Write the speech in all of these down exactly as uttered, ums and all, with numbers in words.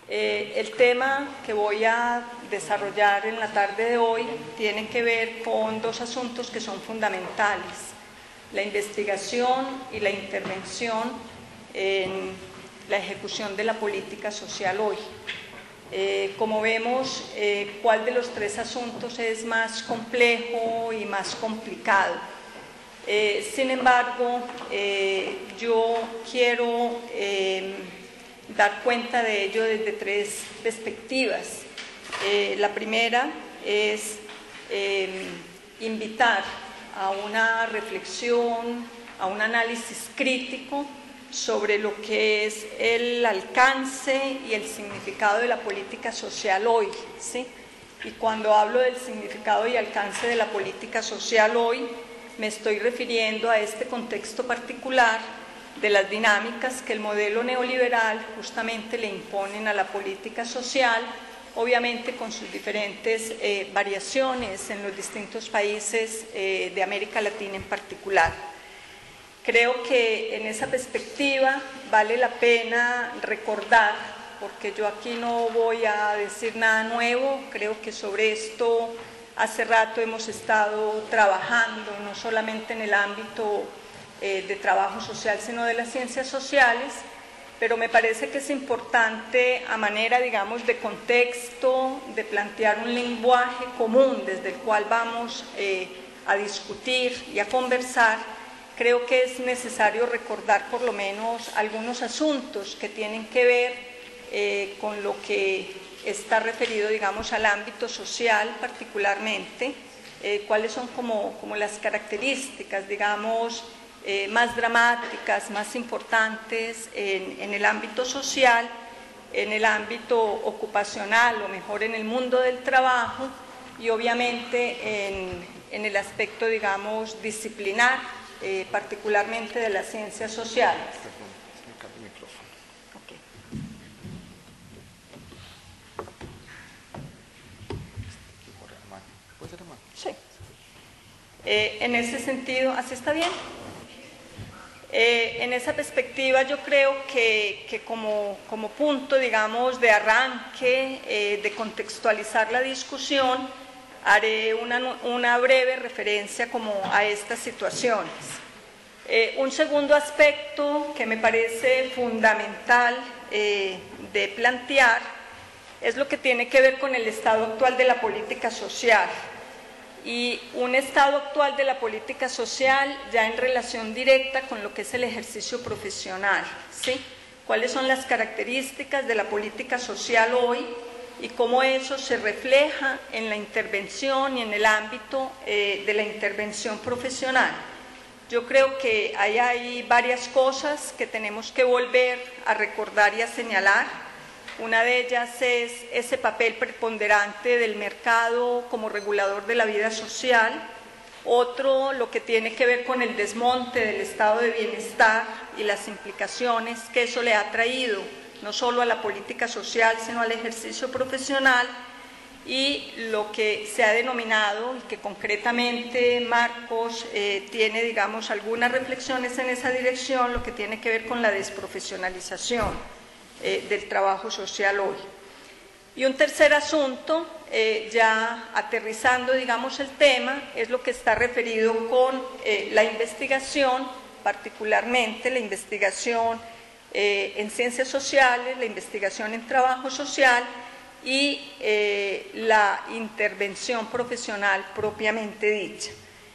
Eh, el tema que voy a desarrollar en la tarde de hoy tiene que ver con dos asuntos que son fundamentales: la investigación y la intervención en la ejecución de la política social hoy. Eh, como vemos, eh, ¿cuál de los tres asuntos es más complejo y más complicado? Eh, sin embargo, eh, yo quiero eh, dar cuenta de ello desde tres perspectivas. Eh, la primera es eh, invitar a una reflexión, a un análisis crítico sobre lo que es el alcance y el significado de la política social hoy, ¿sí? Y cuando hablo del significado y alcance de la política social hoy, me estoy refiriendo a este contexto particular de las dinámicas que el modelo neoliberal justamente le imponen a la política social, obviamente con sus diferentes eh, variaciones en los distintos países eh, de América Latina en particular. Creo que en esa perspectiva vale la pena recordar, porque yo aquí no voy a decir nada nuevo, creo que sobre esto hace rato hemos estado trabajando, no solamente en el ámbito eh, de trabajo social, sino de las ciencias sociales, pero me parece que es importante, a manera, digamos, de contexto, de plantear un lenguaje común desde el cual vamos eh, a discutir y a conversar. Creo que es necesario recordar por lo menos algunos asuntos que tienen que ver eh, con lo que está referido, digamos, al ámbito social particularmente, eh, cuáles son como, como las características, digamos, eh, más dramáticas, más importantes en, en el ámbito social, en el ámbito ocupacional, o mejor en el mundo del trabajo, y obviamente en, en el aspecto, digamos, disciplinar, eh, particularmente de las ciencias sociales. Sí. Eh, en ese sentido, ¿así está bien? Eh, en esa perspectiva yo creo que, que como, como punto, digamos, de arranque, eh, de contextualizar la discusión, haré una, una breve referencia como a estas situaciones. Eh, un segundo aspecto que me parece fundamental eh, de plantear es lo que tiene que ver con el estado actual de la política social. Y un estado actual de la política social ya en relación directa con lo que es el ejercicio profesional, ¿sí? ¿Cuáles son las características de la política social hoy y cómo eso se refleja en la intervención y en el ámbito eh, de la intervención profesional? Yo creo que ahí hay varias cosas que tenemos que volver a recordar y a señalar. Una de ellas es ese papel preponderante del mercado como regulador de la vida social. Otro, lo que tiene que ver con el desmonte del estado de bienestar y las implicaciones que eso le ha traído, no solo a la política social, sino al ejercicio profesional. Y lo que se ha denominado, y que concretamente Marcos eh, tiene, digamos, algunas reflexiones en esa dirección, lo que tiene que ver con la desprofesionalización Eh, del trabajo social hoy. Y un tercer asunto, eh, ya aterrizando, digamos, el tema, es lo que está referido con eh, la investigación, particularmente la investigación eh, en ciencias sociales, la investigación en trabajo social y eh, la intervención profesional propiamente dicha.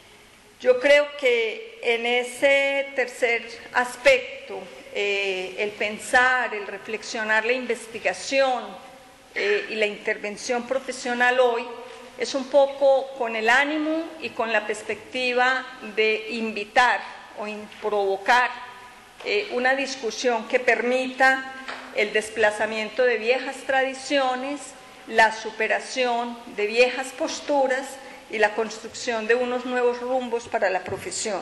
Yo creo que en ese tercer aspecto, Eh, el pensar, el reflexionar la investigación eh, y la intervención profesional hoy es un poco con el ánimo y con la perspectiva de invitar o in, provocar eh, una discusión que permita el desplazamiento de viejas tradiciones, la superación de viejas posturas y la construcción de unos nuevos rumbos para la profesión.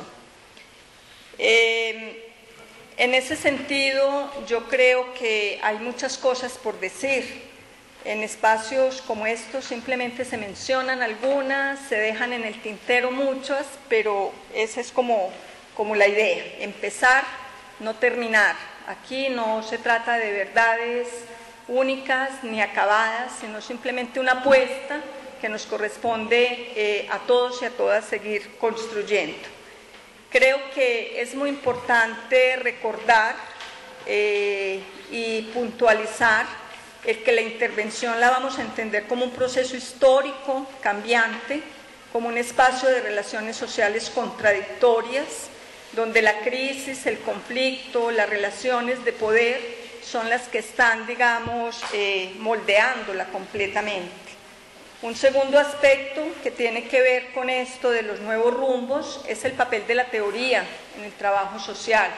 Eh, En ese sentido, yo creo que hay muchas cosas por decir. En espacios como estos simplemente se mencionan algunas, se dejan en el tintero muchas, pero esa es como, como la idea, empezar, no terminar. Aquí no se trata de verdades únicas ni acabadas, sino simplemente una apuesta que nos corresponde eh, a todos y a todas seguir construyendo. Creo que es muy importante recordar eh, y puntualizar el que la intervención la vamos a entender como un proceso histórico, cambiante, como un espacio de relaciones sociales contradictorias, donde la crisis, el conflicto, las relaciones de poder son las que están, digamos, eh, moldeándola completamente. Un segundo aspecto que tiene que ver con esto de los nuevos rumbos es el papel de la teoría en el trabajo social.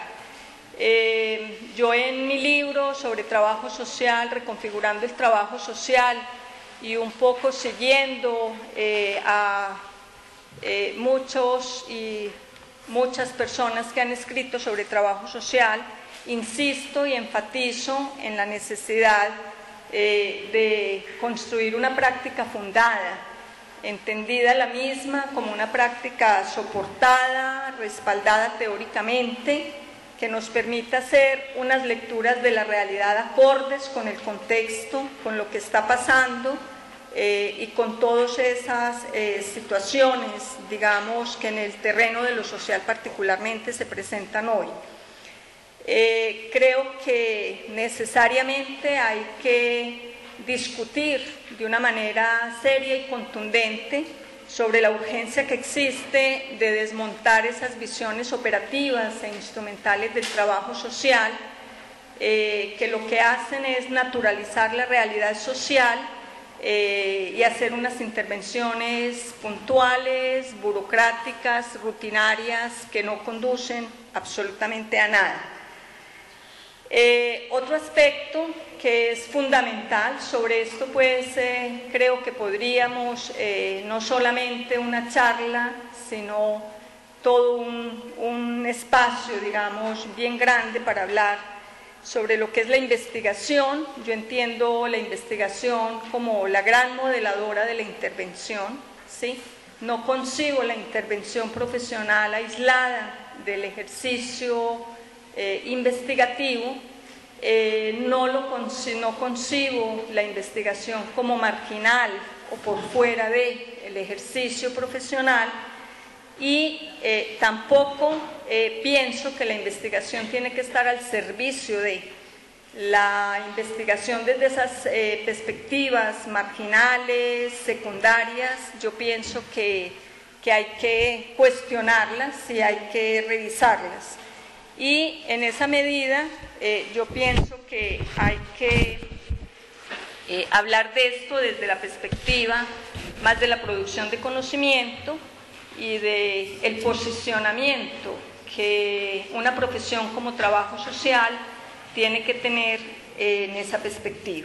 Eh, yo en mi libro sobre trabajo social, reconfigurando el trabajo social y un poco siguiendo eh, a eh, muchos y muchas personas que han escrito sobre trabajo social, insisto y enfatizo en la necesidad eh, de construir una práctica fundada, entendida la misma como una práctica soportada, respaldada teóricamente, que nos permita hacer unas lecturas de la realidad acordes con el contexto, con lo que está pasando eh, y con todas esas eh, situaciones, digamos, que en el terreno de lo social particularmente se presentan hoy. Eh, creo que necesariamente hay que discutir de una manera seria y contundente sobre la urgencia que existe de desmontar esas visiones operativas e instrumentales del trabajo social, eh, que lo que hacen es naturalizar la realidad social eh, y hacer unas intervenciones puntuales, burocráticas, rutinarias, que no conducen absolutamente a nada. Eh, otro aspecto que es fundamental, sobre esto pues eh, creo que podríamos eh, no solamente una charla, sino todo un, un espacio, digamos, bien grande para hablar sobre lo que es la investigación. Yo entiendo la investigación como la gran modeladora de la intervención, ¿sí? No concibo la intervención profesional aislada del ejercicio Eh, investigativo, eh, no, lo conci no concibo la investigación como marginal o por fuera del ejercicio profesional y eh, tampoco eh, pienso que la investigación tiene que estar al servicio de la investigación desde esas eh, perspectivas marginales, secundarias. Yo pienso que, que hay que cuestionarlas y hay que revisarlas. Y en esa medida eh, yo pienso que hay que eh, hablar de esto desde la perspectiva más de la producción de conocimiento y del posicionamiento que una profesión como trabajo social tiene que tener eh, en esa perspectiva.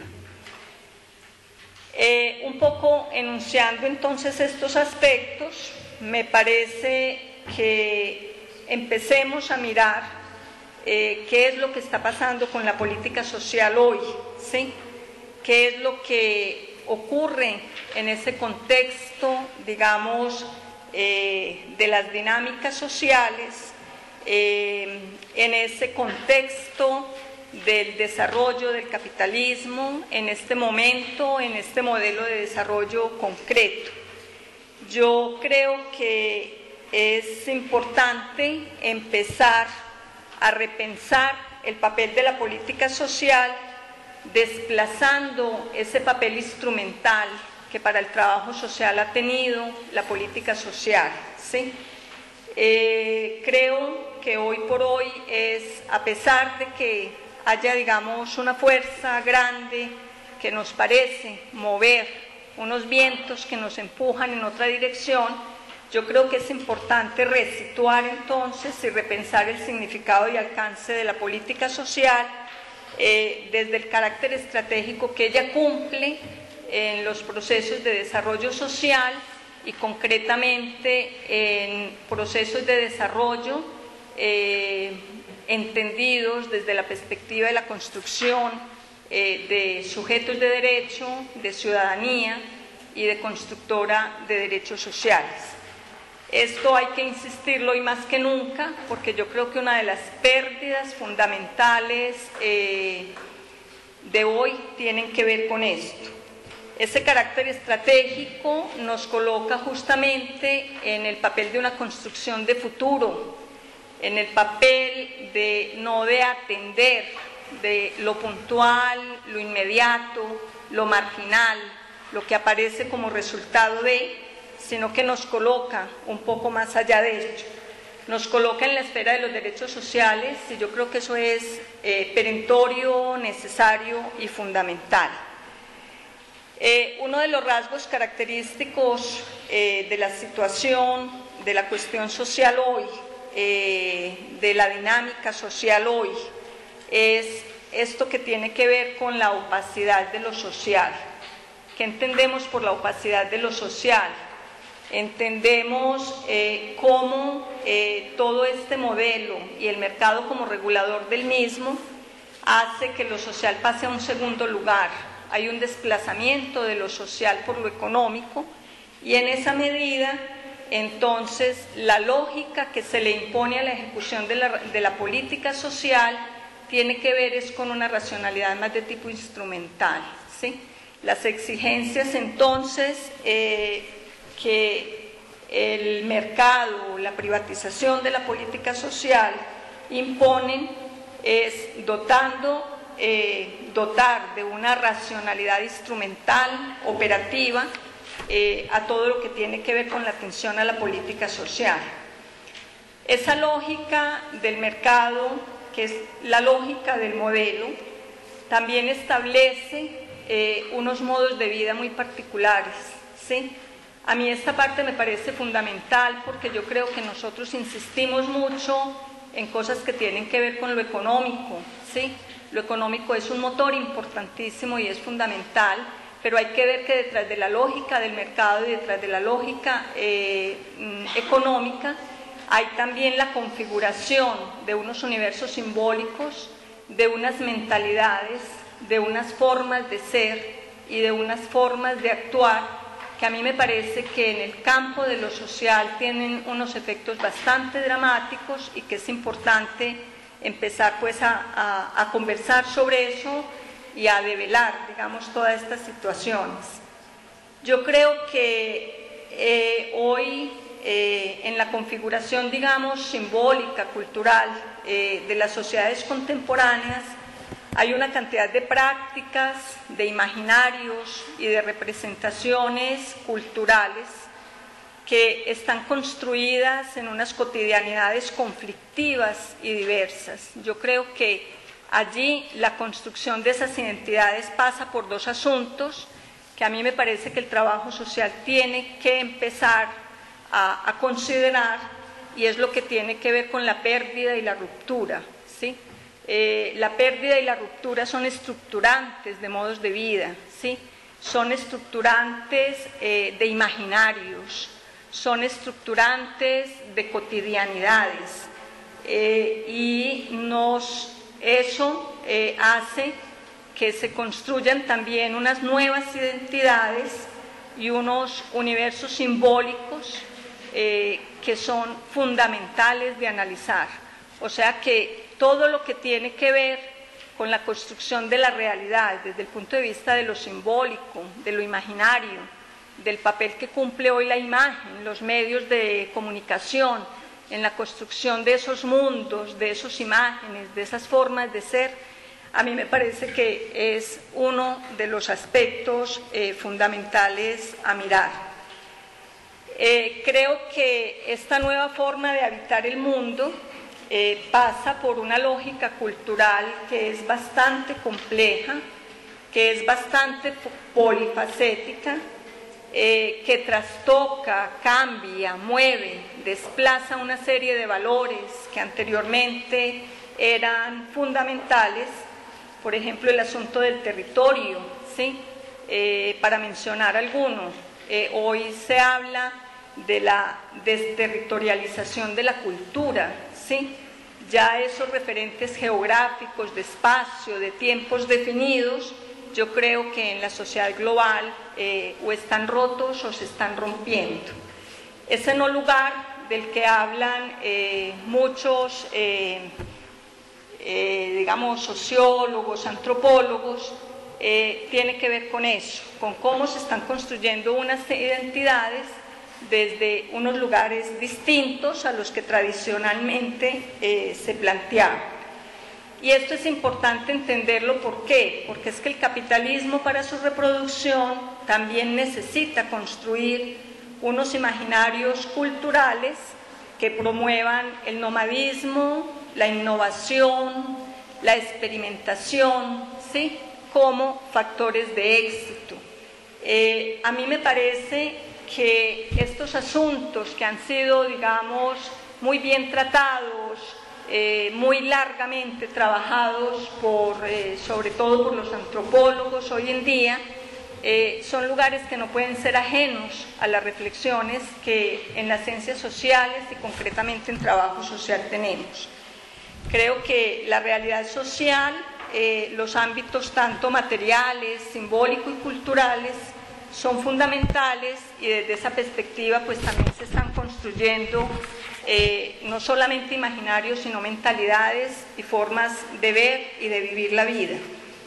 Eh, un poco enunciando entonces estos aspectos, me parece que empecemos a mirar Eh, qué es lo que está pasando con la política social hoy, ¿sí? Qué es lo que ocurre en ese contexto, digamos, eh, de las dinámicas sociales, eh, en ese contexto del desarrollo del capitalismo, en este momento, en este modelo de desarrollo concreto. Yo creo que es importante empezar a repensar el papel de la política social, desplazando ese papel instrumental que para el trabajo social ha tenido la política social, ¿sí? Eh, creo que hoy por hoy es, a pesar de que haya, digamos, una fuerza grande que nos parece mover unos vientos que nos empujan en otra dirección, yo creo que es importante resituar entonces y repensar el significado y alcance de la política social eh, desde el carácter estratégico que ella cumple en los procesos de desarrollo social y concretamente en procesos de desarrollo eh, entendidos desde la perspectiva de la construcción eh, de sujetos de derecho, de ciudadanía y de constructora de derechos sociales. Esto hay que insistirlo hoy más que nunca, porque yo creo que una de las pérdidas fundamentales eh, de hoy tienen que ver con esto. Ese carácter estratégico nos coloca justamente en el papel de una construcción de futuro, en el papel de no de atender de lo puntual, lo inmediato, lo marginal, lo que aparece como resultado de, sino que nos coloca un poco más allá de ello. Nos coloca en la esfera de los derechos sociales y yo creo que eso es eh, perentorio, necesario y fundamental. Eh, uno de los rasgos característicos eh, de la situación, de la cuestión social hoy, eh, de la dinámica social hoy, es esto que tiene que ver con la opacidad de lo social. ¿Qué entendemos por la opacidad de lo social? Entendemos eh, cómo eh, todo este modelo y el mercado como regulador del mismo hace que lo social pase a un segundo lugar. Hay un desplazamiento de lo social por lo económico y en esa medida, entonces, la lógica que se le impone a la ejecución de la, de la política social tiene que ver es con una racionalidad más de tipo instrumental, ¿sí? Las exigencias, entonces, eh, que el mercado, la privatización de la política social imponen es dotando Eh, dotar de una racionalidad instrumental, operativa, eh, a todo lo que tiene que ver con la atención a la política social. Esa lógica del mercado, que es la lógica del modelo, también establece eh, unos modos de vida muy particulares, ¿sí? A mí esta parte me parece fundamental porque yo creo que nosotros insistimos mucho en cosas que tienen que ver con lo económico, ¿sí? Lo económico es un motor importantísimo y es fundamental, pero hay que ver que detrás de la lógica del mercado y detrás de la lógica eh, económica hay también la configuración de unos universos simbólicos, de unas mentalidades, de unas formas de ser y de unas formas de actuar que a mí me parece que en el campo de lo social tienen unos efectos bastante dramáticos y que es importante empezar pues a, a, a conversar sobre eso y a develar, digamos, todas estas situaciones. Yo creo que eh, hoy eh, en la configuración, digamos, simbólica, cultural eh, de las sociedades contemporáneas hay una cantidad de prácticas, de imaginarios y de representaciones culturales que están construidas en unas cotidianidades conflictivas y diversas. Yo creo que allí la construcción de esas identidades pasa por dos asuntos que a mí me parece que el trabajo social tiene que empezar a, a considerar, y es lo que tiene que ver con la pérdida y la ruptura, ¿sí? Eh, la pérdida y la ruptura son estructurantes de modos de vida, ¿sí? Son estructurantes eh, de imaginarios, son estructurantes de cotidianidades eh, y nos, eso eh, hace que se construyan también unas nuevas identidades y unos universos simbólicos eh, que son fundamentales de analizar. O sea que todo lo que tiene que ver con la construcción de la realidad desde el punto de vista de lo simbólico, de lo imaginario, del papel que cumple hoy la imagen, los medios de comunicación, en la construcción de esos mundos, de esas imágenes, de esas formas de ser, a mí me parece que es uno de los aspectos eh, fundamentales a mirar. Eh, creo que esta nueva forma de habitar el mundo eh, pasa por una lógica cultural que es bastante compleja, que es bastante polifacética, Eh, que trastoca, cambia, mueve, desplaza una serie de valores que anteriormente eran fundamentales, por ejemplo el asunto del territorio, ¿sí? Eh, para mencionar algunos, eh, hoy se habla de la desterritorialización de la cultura, ¿sí? Ya esos referentes geográficos de espacio, de tiempos definidos, yo creo que en la sociedad global eh, o están rotos o se están rompiendo. Ese no lugar del que hablan eh, muchos eh, eh, digamos, sociólogos, antropólogos, eh, tiene que ver con eso, con cómo se están construyendo unas identidades desde unos lugares distintos a los que tradicionalmente eh, se planteaban. Y esto es importante entenderlo, ¿por qué? Porque es que el capitalismo para su reproducción también necesita construir unos imaginarios culturales que promuevan el nomadismo, la innovación, la experimentación, ¿sí?, como factores de éxito. Eh, a mí me parece que estos asuntos que han sido, digamos, muy bien tratados, eh, muy largamente trabajados, por, eh, sobre todo por los antropólogos hoy en día, eh, son lugares que no pueden ser ajenos a las reflexiones que en las ciencias sociales y concretamente en trabajo social tenemos. Creo que la realidad social, eh, los ámbitos tanto materiales, simbólicos y culturales son fundamentales, y desde esa perspectiva pues también se están construyendo eh, no solamente imaginarios sino mentalidades y formas de ver y de vivir la vida.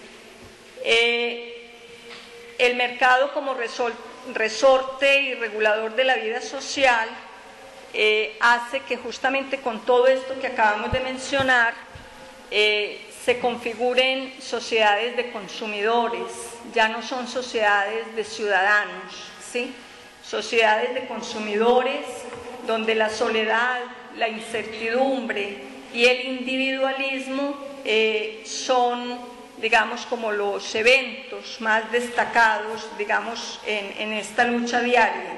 Eh, el mercado como resol, resorte y regulador de la vida social eh, hace que justamente con todo esto que acabamos de mencionar eh, se configuren sociedades de consumidores, ya no son sociedades de ciudadanos, ¿sí? Sociedades de consumidores donde la soledad, la incertidumbre y el individualismo eh, son, digamos, como los eventos más destacados, digamos, en, en esta lucha diaria.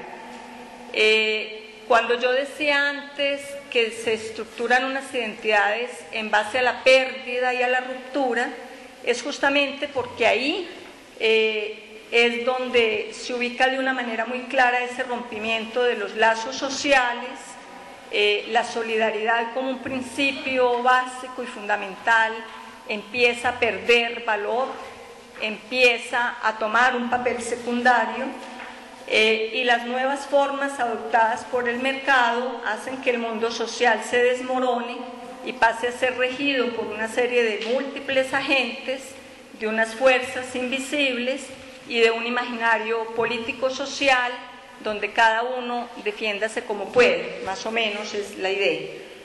Eh, Cuando yo decía antes que se estructuran unas identidades en base a la pérdida y a la ruptura, es justamente porque ahí eh, es donde se ubica de una manera muy clara ese rompimiento de los lazos sociales, eh, la solidaridad como un principio básico y fundamental empieza a perder valor, empieza a tomar un papel secundario. Eh, y las nuevas formas adoptadas por el mercado hacen que el mundo social se desmorone y pase a ser regido por una serie de múltiples agentes, de unas fuerzas invisibles y de un imaginario político-social donde cada uno defiéndase como puede, más o menos es la idea.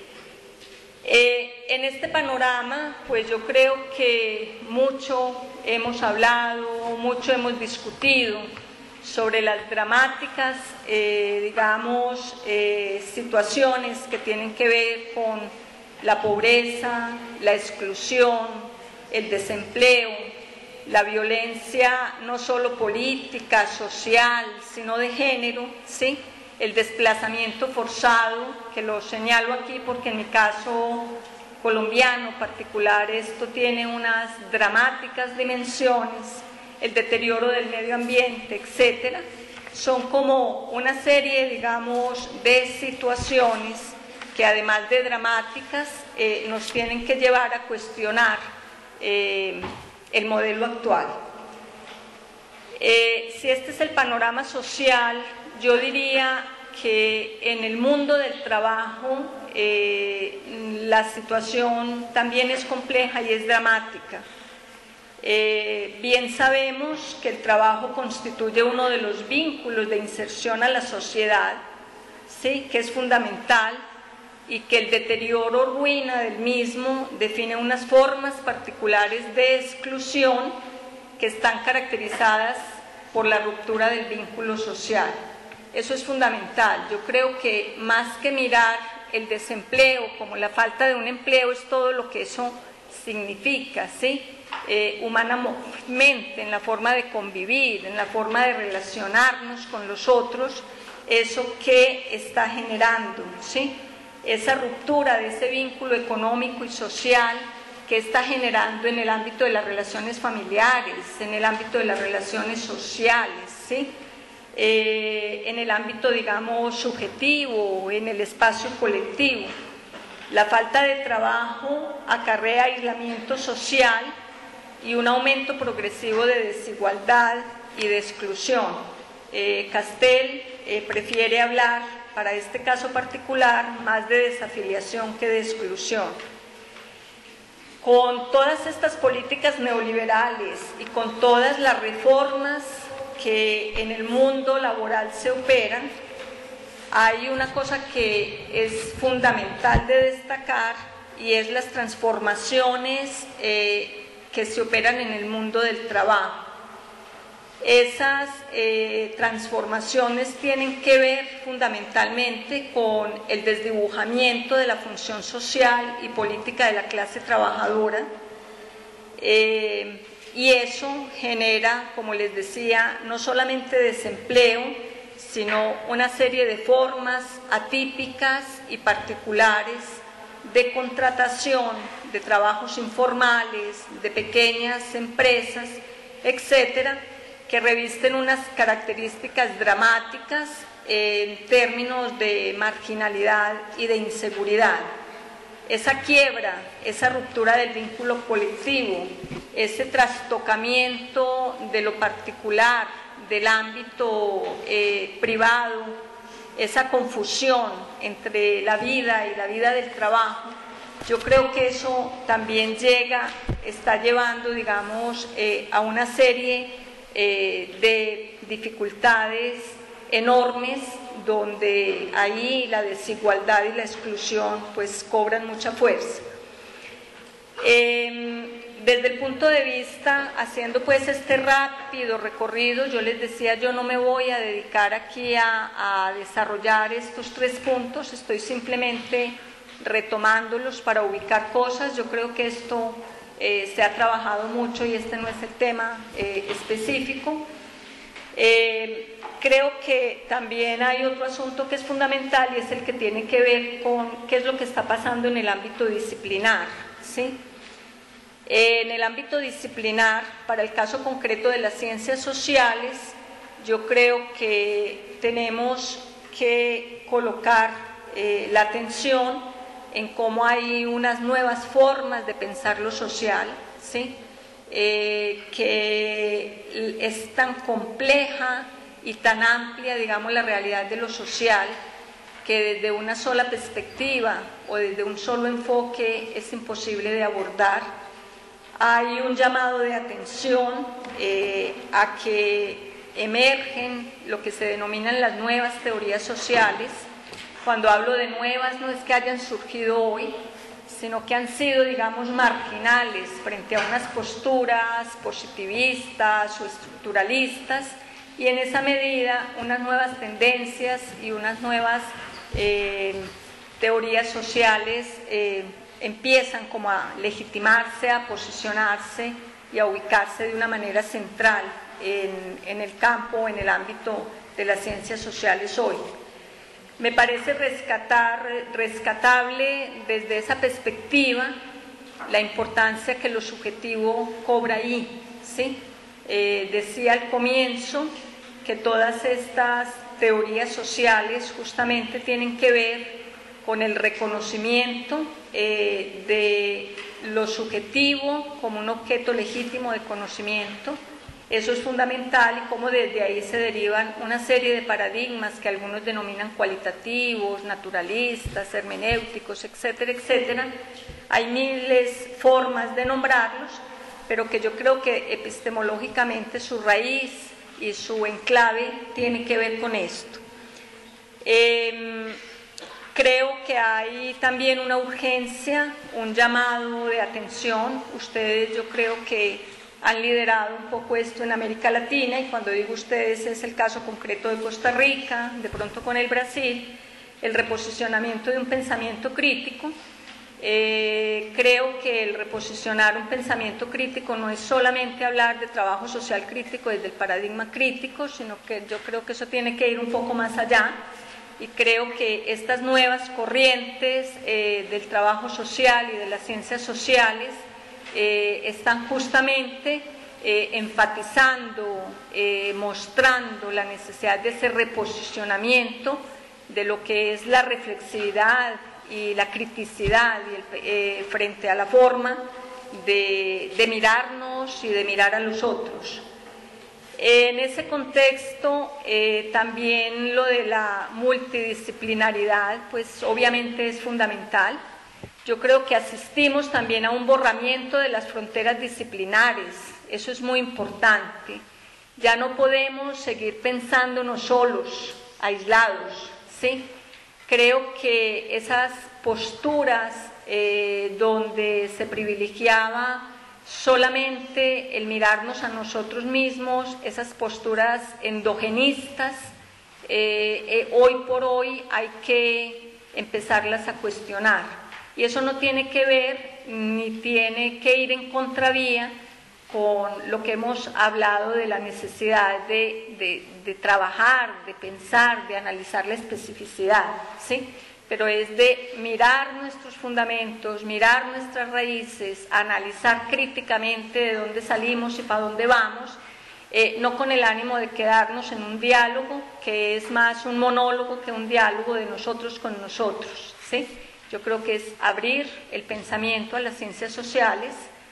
Eh, en este panorama, pues yo creo que mucho hemos hablado, mucho hemos discutido sobre las dramáticas, eh, digamos, eh, situaciones que tienen que ver con la pobreza, la exclusión, el desempleo, la violencia no solo política, social, sino de género, ¿sí? El desplazamiento forzado, que lo señalo aquí porque en mi caso colombiano particular esto tiene unas dramáticas dimensiones, el deterioro del medio ambiente, etcétera, son como una serie, digamos, de situaciones que además de dramáticas eh, nos tienen que llevar a cuestionar eh, el modelo actual. Eh, si este es el panorama social, yo diría que en el mundo del trabajo eh, la situación también es compleja y es dramática. Eh, bien sabemos que el trabajo constituye uno de los vínculos de inserción a la sociedad, ¿sí?, que es fundamental, y que el deterioro o ruina del mismo define unas formas particulares de exclusión que están caracterizadas por la ruptura del vínculo social. Eso es fundamental. Yo creo que más que mirar el desempleo como la falta de un empleo, es todo lo que eso significa, ¿sí?, Eh, humanamente, en la forma de convivir, en la forma de relacionarnos con los otros, eso que está generando, ¿sí?, esa ruptura de ese vínculo económico y social que está generando en el ámbito de las relaciones familiares, en el ámbito de las relaciones sociales, ¿sí?, eh, en el ámbito, digamos, subjetivo, en el espacio colectivo. La falta de trabajo acarrea aislamiento social y un aumento progresivo de desigualdad y de exclusión. Eh, Castel eh, prefiere hablar, para este caso particular, más de desafiliación que de exclusión. con todas estas políticas neoliberales y con todas las reformas que en el mundo laboral se operan, hay una cosa que es fundamental de destacar y es las transformaciones eh, que se operan en el mundo del trabajo. Esas eh, transformaciones tienen que ver fundamentalmente con el desdibujamiento de la función social y política de la clase trabajadora, eh, y eso genera, como les decía, no solamente desempleo, sino una serie de formas atípicas y particulares de contratación, de trabajos informales, de pequeñas empresas, etcétera, que revisten unas características dramáticas en términos de marginalidad y de inseguridad. Esa quiebra, esa ruptura del vínculo colectivo, ese trastocamiento de lo particular, del ámbito eh, privado, esa confusión entre la vida y la vida del trabajo, yo creo que eso también llega, está llevando, digamos, eh, a una serie Eh, de dificultades enormes, donde ahí la desigualdad y la exclusión pues cobran mucha fuerza. Eh, desde el punto de vista, haciendo pues este rápido recorrido, yo les decía, yo no me voy a dedicar aquí a, a desarrollar estos tres puntos, estoy simplemente retomándolos para ubicar cosas. Yo creo que esto Eh, se ha trabajado mucho y este no es el tema eh, específico. Eh, creo que también hay otro asunto que es fundamental y es el que tiene que ver con qué es lo que está pasando en el ámbito disciplinar, ¿sí? Eh, en el ámbito disciplinar, para el caso concreto de las ciencias sociales, yo creo que tenemos que colocar eh, la atención en cómo hay unas nuevas formas de pensar lo social, ¿sí? eh, que es tan compleja y tan amplia, digamos, la realidad de lo social, que desde una sola perspectiva o desde un solo enfoque es imposible de abordar. Hay un llamado de atención eh, a que emergen lo que se denominan las nuevas teorías sociales. Cuando hablo de nuevas, no es que hayan surgido hoy, sino que han sido, digamos, marginales frente a unas posturas positivistas o estructuralistas, y en esa medida unas nuevas tendencias y unas nuevas eh, teorías sociales eh, empiezan como a legitimarse, a posicionarse y a ubicarse de una manera central en, en el campo, en el ámbito de las ciencias sociales hoy. Me parece rescatar, rescatable desde esa perspectiva la importancia que lo subjetivo cobra ahí, ¿sí? Eh, decía al comienzo que todas estas teorías sociales justamente tienen que ver con el reconocimiento eh, de lo subjetivo como un objeto legítimo de conocimiento. Eso es fundamental, y cómo desde ahí se derivan una serie de paradigmas que algunos denominan cualitativos, naturalistas, hermenéuticos, etcétera, etcétera. Hay miles formas de nombrarlos, pero que yo creo que epistemológicamente su raíz y su enclave tiene que ver con esto. Eh, creo que hay también una urgencia, un llamado de atención. Ustedes, yo creo que han liderado un poco esto en América Latina, y cuando digo ustedes es el caso concreto de Costa Rica, de pronto con el Brasil, el reposicionamiento de un pensamiento crítico. Eh, creo que el reposicionar un pensamiento crítico no es solamente hablar de trabajo social crítico desde el paradigma crítico, sino que yo creo que eso tiene que ir un poco más allá, y creo que estas nuevas corrientes eh, del trabajo social y de las ciencias sociales Eh, están justamente eh, enfatizando, eh, mostrando la necesidad de ese reposicionamiento de lo que es la reflexividad y la criticidad y el, eh, frente a la forma de, de mirarnos y de mirar a los otros. En ese contexto, eh, también lo de la multidisciplinaridad, pues obviamente es fundamental. Yo creo que asistimos también a un borramiento de las fronteras disciplinares, eso es muy importante. Ya no podemos seguir pensándonos solos, aislados, ¿sí? Creo que esas posturas eh, donde se privilegiaba solamente el mirarnos a nosotros mismos, esas posturas endogenistas, eh, eh, hoy por hoy hay que empezarlas a cuestionar. Y eso no tiene que ver ni tiene que ir en contravía con lo que hemos hablado de la necesidad de, de, de trabajar, de pensar, de analizar la especificidad, ¿sí? Pero es de mirar nuestros fundamentos, mirar nuestras raíces, analizar críticamente de dónde salimos y para dónde vamos, eh, no con el ánimo de quedarnos en un diálogo que es más un monólogo que un diálogo de nosotros con nosotros, ¿sí? Yo creo que es abrir el pensamiento a las ciencias sociales,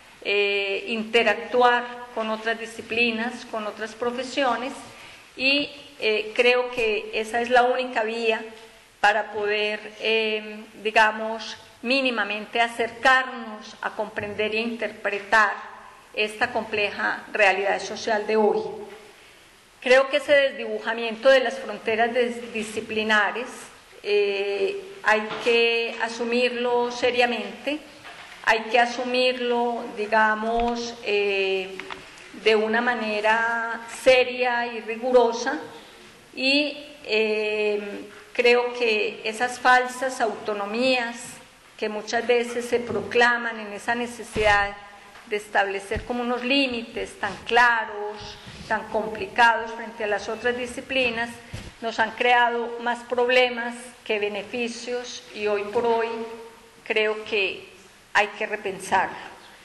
eh, interactuar con otras disciplinas, con otras profesiones, y eh, creo que esa es la única vía para poder, eh, digamos, mínimamente acercarnos a comprender e interpretar esta compleja realidad social de hoy. Creo que ese desdibujamiento de las fronteras disciplinares eh, hay que asumirlo seriamente, hay que asumirlo, digamos, eh, de una manera seria y rigurosa, y eh, creo que esas falsas autonomías que muchas veces se proclaman en esa necesidad de establecer como unos límites tan claros, tan complicados frente a las otras disciplinas, nos han creado más problemas que beneficios, y hoy por hoy creo que hay que repensarlo.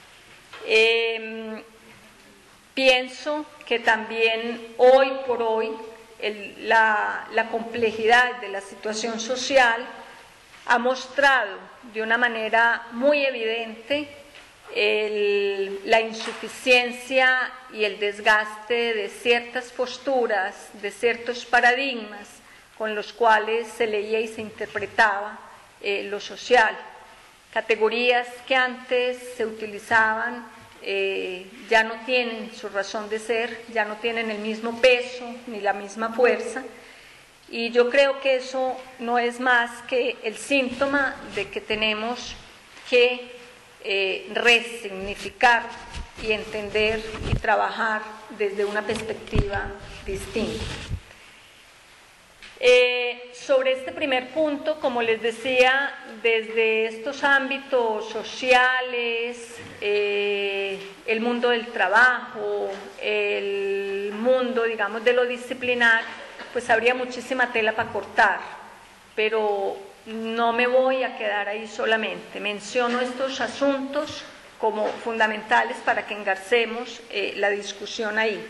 Eh, pienso que también hoy por hoy el, la, la complejidad de la situación social ha mostrado de una manera muy evidente el, la insuficiencia y el desgaste de ciertas posturas, de ciertos paradigmas con los cuales se leía y se interpretaba eh, lo social. Categorías que antes se utilizaban eh, ya no tienen su razón de ser, ya no tienen el mismo peso ni la misma fuerza, y yo creo que eso no es más que el síntoma de que tenemos que eh, resignificar y entender y trabajar desde una perspectiva distinta. Eh, sobre este primer punto, como les decía, desde estos ámbitos sociales, eh, el mundo del trabajo, el mundo, digamos, de lo disciplinar, pues habría muchísima tela para cortar, pero no me voy a quedar ahí solamente. Menciono estos asuntos como fundamentales para que engarcemos eh, la discusión ahí.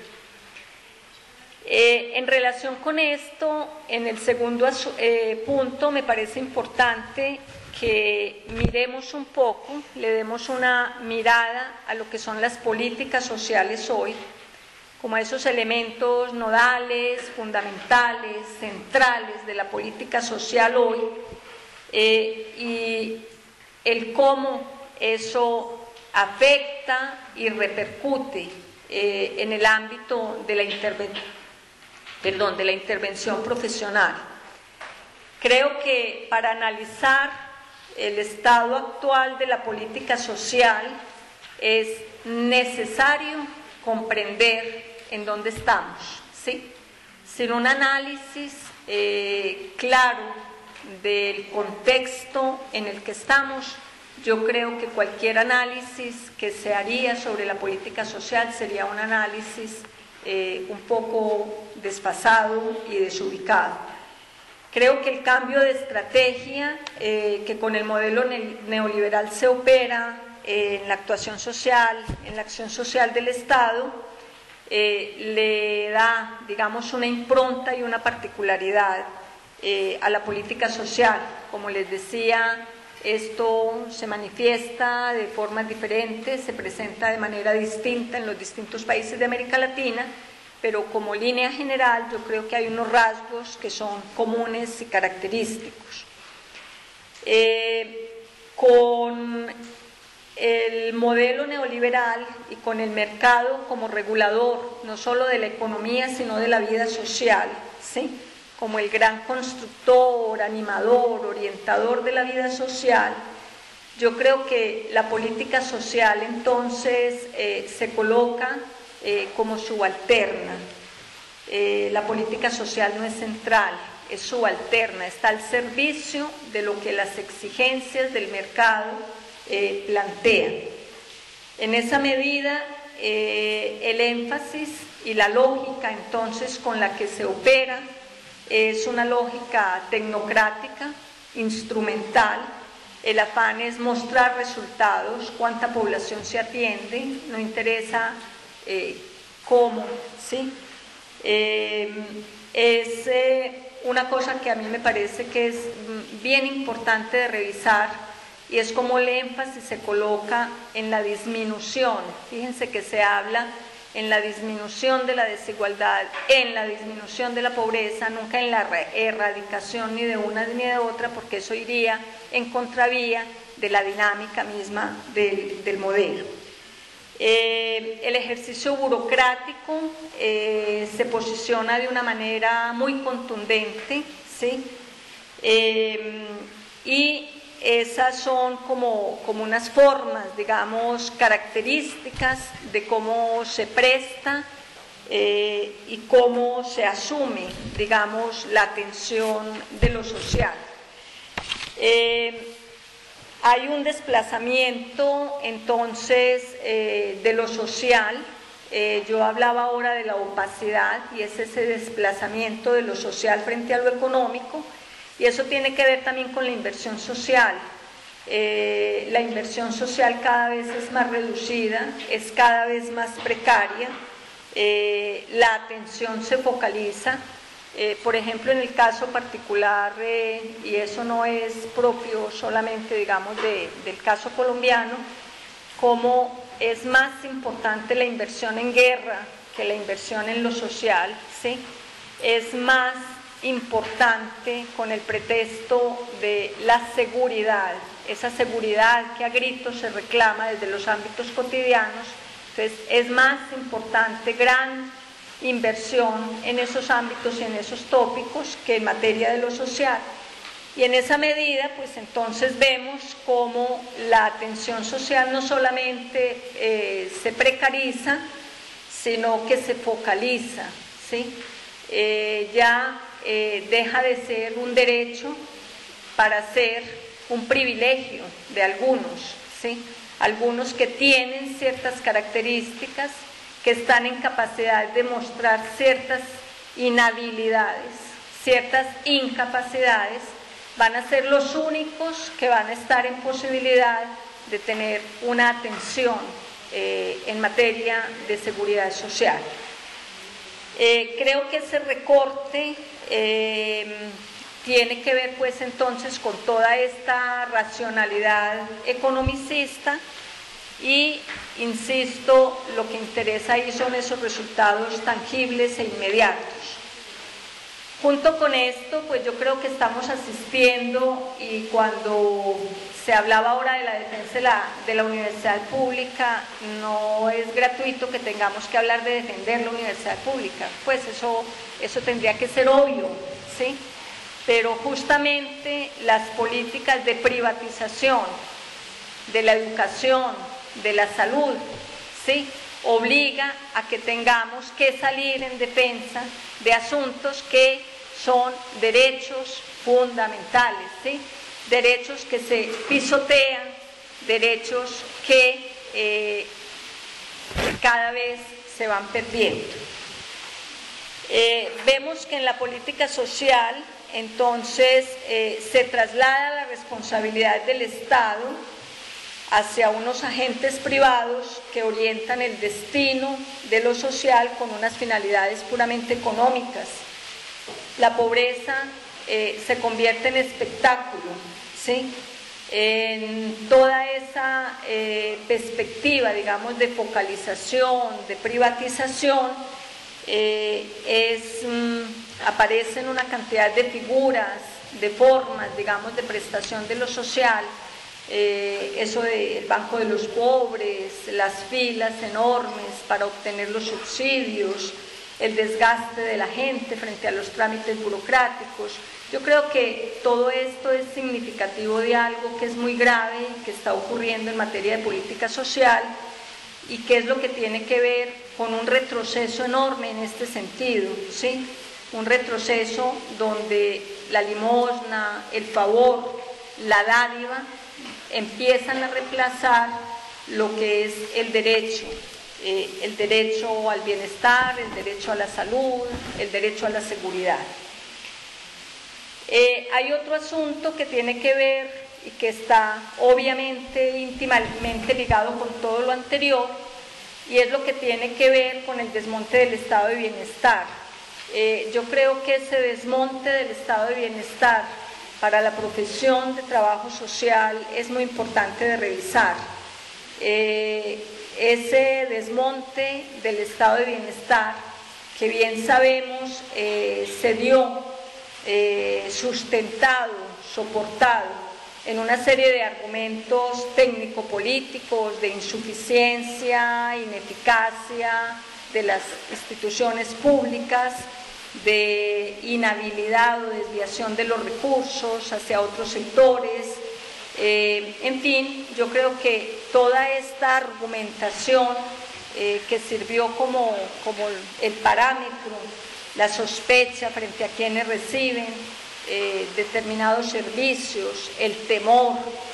Eh, en relación con esto, en el segundo eh, punto, me parece importante que miremos un poco, le demos una mirada a lo que son las políticas sociales hoy, como a esos elementos nodales, fundamentales, centrales de la política social hoy, eh, y el cómo eso afecta y repercute eh, en el ámbito de la intervención. Perdón, de la intervención profesional. Creo que para analizar el estado actual de la política social es necesario comprender en dónde estamos, ¿sí? Sin un análisis eh, claro del contexto en el que estamos, yo creo que cualquier análisis que se haría sobre la política social sería un análisis Eh, un poco desfasado y desubicado. Creo que el cambio de estrategia eh, que con el modelo ne neoliberal se opera eh, en la actuación social, en la acción social del Estado, eh, le da, digamos, una impronta y una particularidad eh, a la política social. Como les decía, esto se manifiesta de formas diferentes, se presenta de manera distinta en los distintos países de América Latina, pero como línea general yo creo que hay unos rasgos que son comunes y característicos. Eh, con el modelo neoliberal y con el mercado como regulador, no solo de la economía, sino de la vida social, ¿sí? Como el gran constructor, animador, orientador de la vida social, yo creo que la política social entonces eh, se coloca eh, como subalterna. Eh, la política social no es central, es subalterna, está al servicio de lo que las exigencias del mercado eh, plantean. En esa medida, eh, el énfasis y la lógica entonces con la que se opera es una lógica tecnocrática, instrumental. El afán es mostrar resultados, cuánta población se atiende, no interesa eh, cómo, ¿sí? Eh, es eh, una cosa que a mí me parece que es bien importante de revisar, y es como el énfasis se coloca en la disminución. Fíjense que se habla en la disminución de la desigualdad, en la disminución de la pobreza, nunca en la erradicación ni de una ni de otra, porque eso iría en contravía de la dinámica misma del, del modelo. Eh, el ejercicio burocrático eh, se posiciona de una manera muy contundente, ¿sí? Eh, y esas son como, como unas formas, digamos, características de cómo se presta eh, y cómo se asume, digamos, la atención de lo social. Eh, hay un desplazamiento, entonces, eh, de lo social. Eh, yo hablaba ahora de la opacidad, y es ese desplazamiento de lo social frente a lo económico. Y eso tiene que ver también con la inversión social. Eh, la inversión social cada vez es más reducida, es cada vez más precaria, eh, la atención se focaliza. Eh, por ejemplo, en el caso particular, eh, y eso no es propio solamente, digamos, de, del caso colombiano, como es más importante la inversión en guerra que la inversión en lo social, ¿sí? Es más importante con el pretexto de la seguridad, esa seguridad que a gritos se reclama desde los ámbitos cotidianos. Entonces es más importante gran inversión en esos ámbitos y en esos tópicos que en materia de lo social. Y en esa medida, pues entonces vemos cómo la atención social no solamente eh, se precariza, sino que se focaliza, ¿sí? Eh, ya eh, deja de ser un derecho para ser un privilegio de algunos, ¿sí? Algunos que tienen ciertas características, que están en capacidad de mostrar ciertas inhabilidades, ciertas incapacidades, van a ser los únicos que van a estar en posibilidad de tener una atención eh, en materia de seguridad social. Eh, creo que ese recorte eh, tiene que ver pues entonces con toda esta racionalidad economicista y, insisto, lo que interesa ahí son esos resultados tangibles e inmediatos. Junto con esto, pues yo creo que estamos asistiendo, y cuando se hablaba ahora de la defensa de la, de la universidad pública, no es gratuito que tengamos que hablar de defender la universidad pública, pues eso, eso tendría que ser obvio, ¿sí? Pero justamente las políticas de privatización de la educación, de la salud, ¿sí?, obliga a que tengamos que salir en defensa de asuntos que son derechos fundamentales, ¿sí?, derechos que se pisotean, derechos que eh, cada vez se van perdiendo. Eh, vemos que en la política social, entonces, eh, se traslada la responsabilidad del Estado hacia unos agentes privados que orientan el destino de lo social con unas finalidades puramente económicas. La pobreza eh, se convierte en espectáculo, ¿sí?, en toda esa eh, perspectiva, digamos, de focalización, de privatización. Eh, es, mm, aparecen una cantidad de figuras, de formas, digamos, de prestación de lo social, eh, eso del Banco de los Pobres, las filas enormes para obtener los subsidios, el desgaste de la gente frente a los trámites burocráticos. Yo creo que todo esto es significativo de algo que es muy grave, que está ocurriendo en materia de política social y que es lo que tiene que ver con un retroceso enorme en este sentido, ¿sí? Un retroceso donde la limosna, el favor, la dádiva empiezan a reemplazar lo que es el derecho. Eh, el derecho al bienestar, el derecho a la salud, el derecho a la seguridad. Eh, hay otro asunto que tiene que ver y que está obviamente íntimamente ligado con todo lo anterior, y es lo que tiene que ver con el desmonte del estado de bienestar. Eh, yo creo que ese desmonte del estado de bienestar para la profesión de trabajo social es muy importante de revisar. Eh, ese desmonte del estado de bienestar, que bien sabemos eh, se dio eh, sustentado, soportado en una serie de argumentos técnico-políticos de insuficiencia, ineficacia de las instituciones públicas, de inhabilidad o desviación de los recursos hacia otros sectores. Eh, en fin, yo creo que toda esta argumentación eh, que sirvió como, como el parámetro, la sospecha frente a quienes reciben eh, determinados servicios, el temor,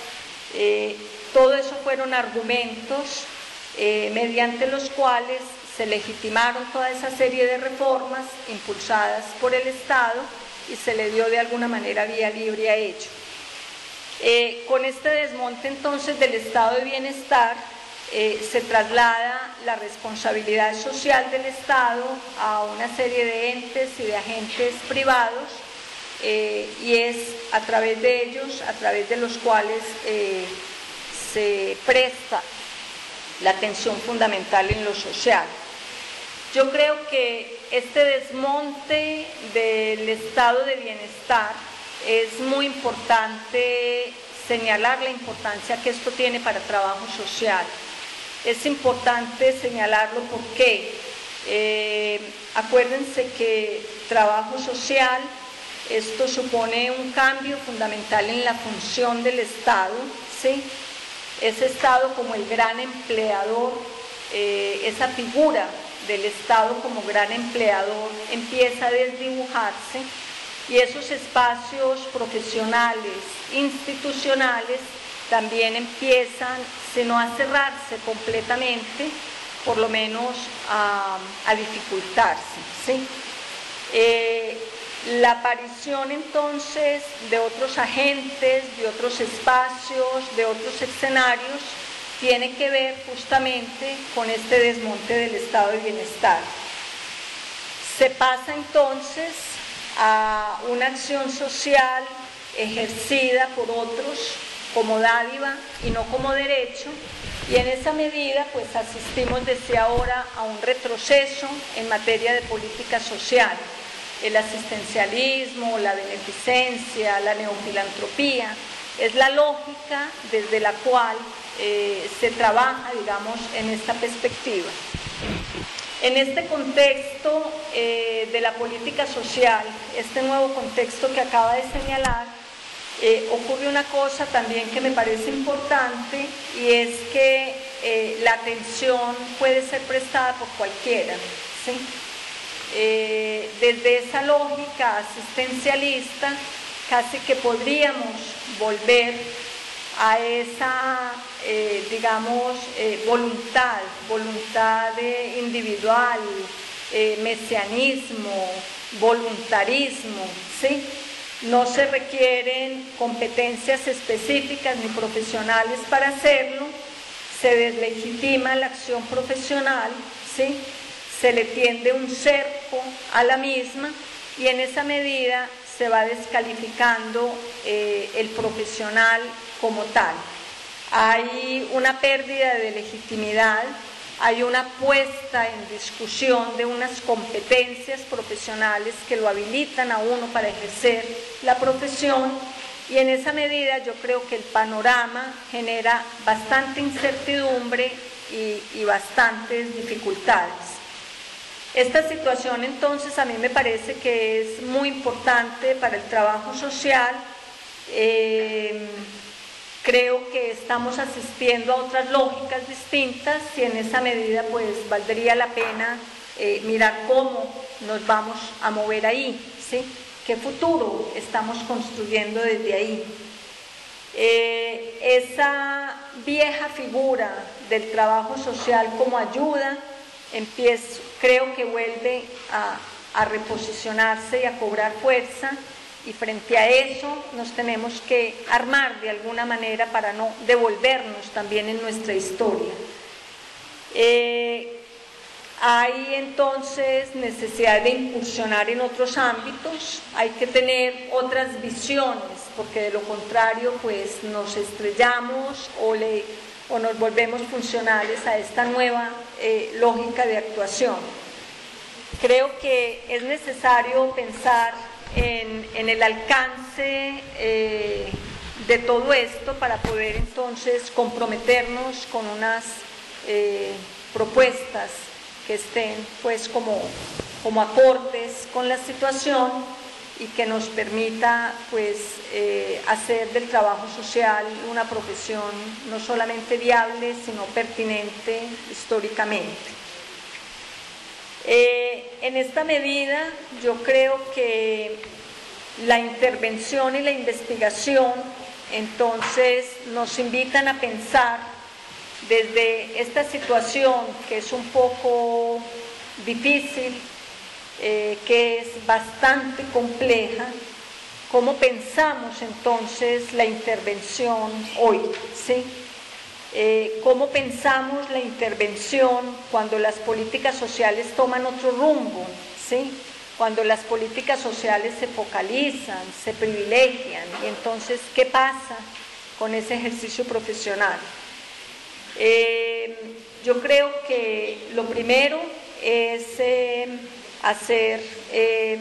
eh, todo eso fueron argumentos eh, mediante los cuales se legitimaron toda esa serie de reformas impulsadas por el Estado y se le dio de alguna manera vía libre a ello. Eh, con este desmonte entonces del estado de bienestar eh, se traslada la responsabilidad social del Estado a una serie de entes y de agentes privados eh, y es a través de ellos, a través de los cuales eh, se presta la atención fundamental en lo social. Yo creo que este desmonte del estado de bienestar es muy importante señalar la importancia que esto tiene para trabajo social. Es importante señalarlo porque eh, acuérdense que trabajo social, esto supone un cambio fundamental en la función del Estado, ¿sí? Ese Estado como el gran empleador, eh, esa figura del Estado como gran empleador empieza a desdibujarse. Y esos espacios profesionales, institucionales, también empiezan, si no a cerrarse completamente, por lo menos a, a dificultarse, ¿sí? Eh, la aparición entonces de otros agentes, de otros espacios, de otros escenarios, tiene que ver justamente con este desmonte del estado de bienestar. Se pasa entonces a una acción social ejercida por otros como dádiva y no como derecho, y en esa medida pues asistimos desde ahora a un retroceso en materia de política social. El asistencialismo, la beneficencia, la neofilantropía, es la lógica desde la cual eh, se trabaja, digamos, en esta perspectiva. En este contexto eh, de la política social, este nuevo contexto que acaba de señalar, eh, ocurre una cosa también que me parece importante, y es que eh, la atención puede ser prestada por cualquiera, ¿sí? Eh, desde esa lógica asistencialista, casi que podríamos volver a esa, eh, digamos, eh, voluntad, voluntad eh, individual, eh, mesianismo, voluntarismo, ¿sí? No se requieren competencias específicas ni profesionales para hacerlo, se deslegitima la acción profesional, ¿sí? Se le tiende un cerco a la misma y en esa medida se va descalificando eh, el profesional como tal. Hay una pérdida de legitimidad, hay una puesta en discusión de unas competencias profesionales que lo habilitan a uno para ejercer la profesión, y en esa medida yo creo que el panorama genera bastante incertidumbre y, y bastantes dificultades. Esta situación entonces a mí me parece que es muy importante para el trabajo social. Eh, creo que estamos asistiendo a otras lógicas distintas y en esa medida pues valdría la pena eh, mirar cómo nos vamos a mover ahí, ¿sí? ¿Qué futuro estamos construyendo desde ahí? Eh, esa vieja figura del trabajo social como ayuda, empiezo, creo que vuelve a, a reposicionarse y a cobrar fuerza, y frente a eso nos tenemos que armar de alguna manera para no devolvernos también en nuestra historia. Eh, Hay entonces necesidad de incursionar en otros ámbitos, hay que tener otras visiones, porque de lo contrario pues nos estrellamos o, le, o nos volvemos funcionales a esta nueva eh, lógica de actuación. Creo que es necesario pensar en, en el alcance eh, de todo esto para poder entonces comprometernos con unas eh, propuestas que estén pues como, como acordes con la situación y que nos permita pues eh, hacer del trabajo social una profesión no solamente viable sino pertinente históricamente. Eh, en esta medida yo creo que la intervención y la investigación entonces nos invitan a pensar desde esta situación que es un poco difícil, eh, que es bastante compleja, ¿cómo pensamos entonces la intervención hoy? ¿Sí? Eh, ¿Cómo pensamos la intervención cuando las políticas sociales toman otro rumbo? ¿Sí? Cuando las políticas sociales se focalizan, se privilegian, y entonces, ¿qué pasa con ese ejercicio profesional? Eh, yo creo que lo primero es eh, hacer eh,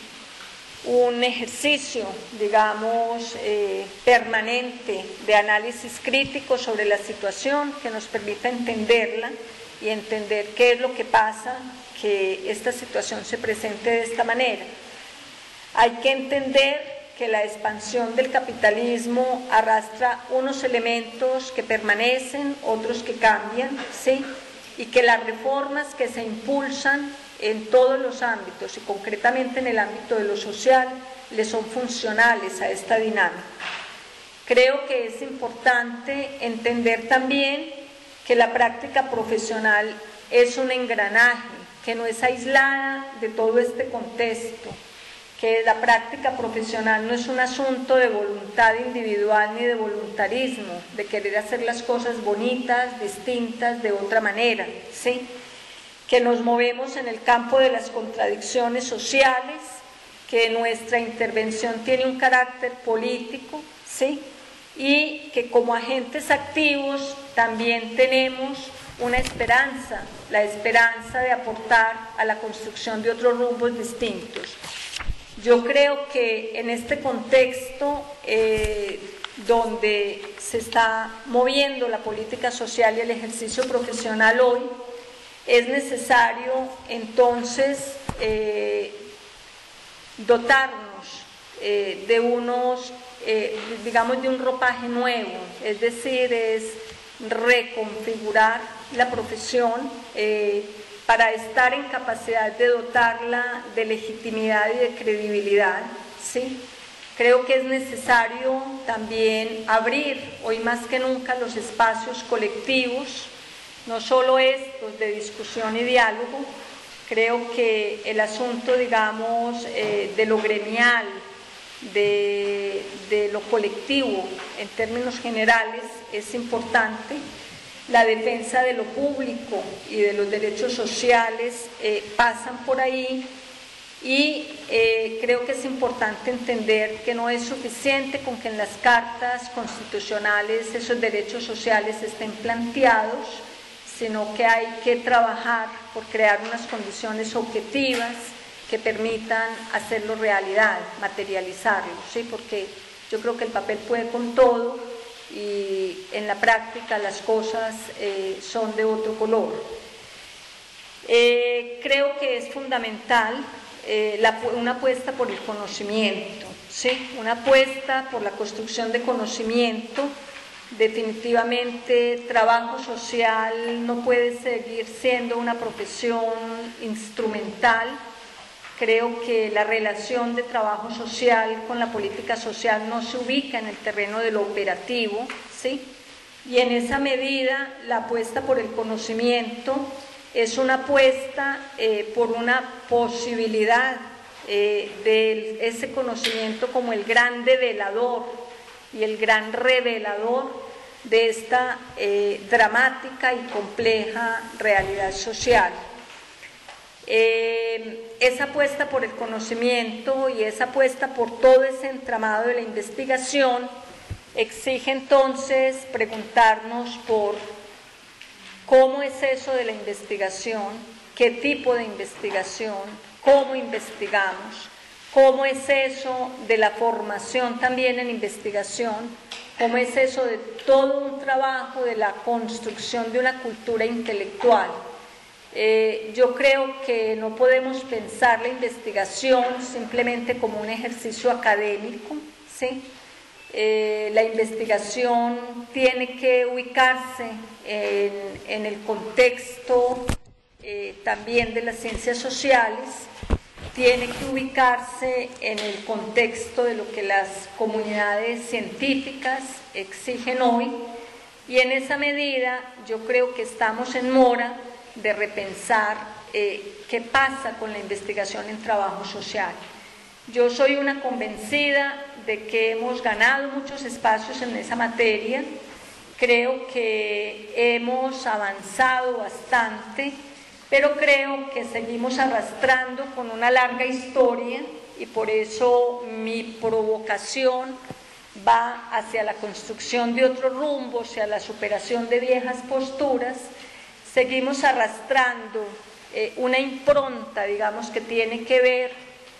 un ejercicio, digamos, eh, permanente de análisis crítico sobre la situación que nos permita entenderla y entender qué es lo que pasa, que esta situación se presente de esta manera. Hay que entender que la expansión del capitalismo arrastra unos elementos que permanecen, otros que cambian, ¿sí? Y que las reformas que se impulsan en todos los ámbitos y concretamente en el ámbito de lo social le son funcionales a esta dinámica. Creo que es importante entender también que la práctica profesional es un engranaje, que no es aislada de todo este contexto, que la práctica profesional no es un asunto de voluntad individual ni de voluntarismo, de querer hacer las cosas bonitas, distintas, de otra manera, ¿sí? Que nos movemos en el campo de las contradicciones sociales, que nuestra intervención tiene un carácter político, ¿sí? Y que como agentes activos también tenemos una esperanza, la esperanza de aportar a la construcción de otros rumbos distintos. Yo creo que en este contexto eh, donde se está moviendo la política social y el ejercicio profesional hoy, es necesario entonces eh, dotarnos eh, de unos, eh, digamos, de un ropaje nuevo, es decir, es reconfigurar la profesión eh, para estar en capacidad de dotarla de legitimidad y de credibilidad, ¿sí? Creo que es necesario también abrir hoy más que nunca los espacios colectivos, no solo estos de discusión y diálogo. Creo que el asunto, digamos, eh, de lo gremial, de, de lo colectivo en términos generales es importante. La defensa de lo público y de los derechos sociales eh, pasan por ahí y eh, creo que es importante entender que no es suficiente con que en las cartas constitucionales esos derechos sociales estén planteados, sino que hay que trabajar por crear unas condiciones objetivas que permitan hacerlo realidad, materializarlo, ¿sí? Porque Yo creo que el papel puede con todo y en la práctica las cosas eh, son de otro color. Eh, creo que es fundamental eh, la, una apuesta por el conocimiento, ¿sí? Una apuesta por la construcción de conocimiento. Definitivamente, trabajo social no puede seguir siendo una profesión instrumental. Creo que la relación de trabajo social con la política social no se ubica en el terreno de lo operativo, ¿sí? Y en esa medida, la apuesta por el conocimiento es una apuesta eh, por una posibilidad eh, de ese conocimiento como el gran develador y el gran revelador de esta eh, dramática y compleja realidad social. Eh, esa apuesta por el conocimiento y esa apuesta por todo ese entramado de la investigación exige entonces preguntarnos por cómo es eso de la investigación, qué tipo de investigación, cómo investigamos, cómo es eso de la formación también en investigación, cómo es eso de todo un trabajo de la construcción de una cultura intelectual. Eh, yo creo que no podemos pensar la investigación simplemente como un ejercicio académico, ¿sí? Eh, la investigación tiene que ubicarse en, en el contexto eh, también de las ciencias sociales, tiene que ubicarse en el contexto de lo que las comunidades científicas exigen hoy, y en esa medida yo creo que estamos en mora de repensar eh, qué pasa con la investigación en trabajo social. Yo soy una convencida de que hemos ganado muchos espacios en esa materia, creo que hemos avanzado bastante, pero creo que seguimos arrastrando con una larga historia y por eso mi provocación va hacia la construcción de otro rumbo, hacia la superación de viejas posturas. Seguimos arrastrando eh, una impronta, digamos, que tiene que ver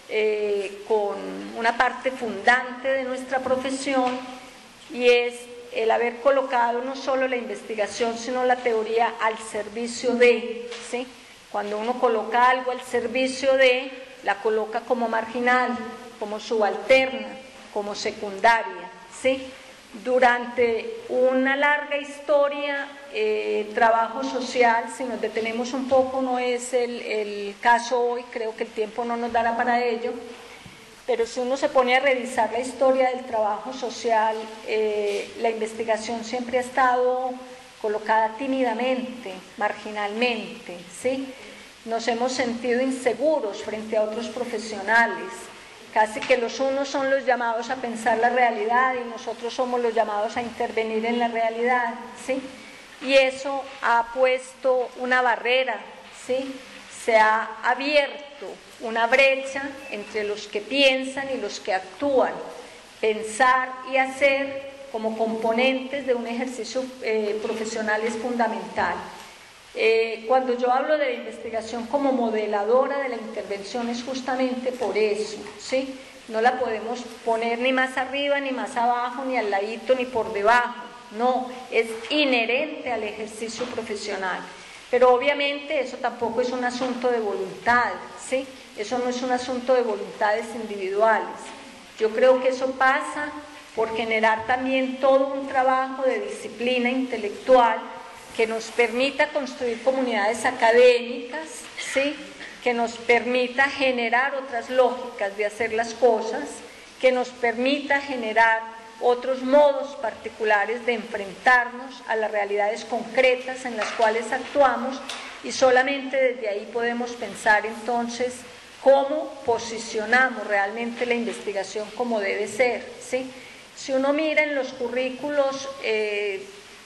eh, con una parte fundante de nuestra profesión, y es el haber colocado no solo la investigación, sino la teoría al servicio de, ¿sí? Cuando uno coloca algo al servicio de, la coloca como marginal, como subalterna, como secundaria, ¿sí? Durante una larga historia, eh, trabajo social, si nos detenemos un poco, no es el, el caso hoy, creo que el tiempo no nos dará para ello, pero si uno se pone a revisar la historia del trabajo social, eh, la investigación siempre ha estado colocada tímidamente, marginalmente, ¿sí? Nos hemos sentido inseguros frente a otros profesionales, casi que los unos son los llamados a pensar la realidad y nosotros somos los llamados a intervenir en la realidad, ¿sí? Y eso ha puesto una barrera, ¿sí? Se ha abierto una brecha entre los que piensan y los que actúan. Pensar y hacer como componentes de un ejercicio eh, profesional es fundamental. Eh, cuando yo hablo de la investigación como modeladora de la intervención es justamente por eso, ¿sí? No la podemos poner ni más arriba, ni más abajo, ni al ladito, ni por debajo. No, es inherente al ejercicio profesional. Pero obviamente eso tampoco es un asunto de voluntad, ¿sí? Eso no es un asunto de voluntades individuales. Yo creo que eso pasa por generar también todo un trabajo de disciplina intelectual que nos permita construir comunidades académicas, ¿sí? Que nos permita generar otras lógicas de hacer las cosas, que nos permita generar otros modos particulares de enfrentarnos a las realidades concretas en las cuales actuamos, y solamente desde ahí podemos pensar entonces cómo posicionamos realmente la investigación como debe ser, ¿sí? Si uno mira en los currículos, eh,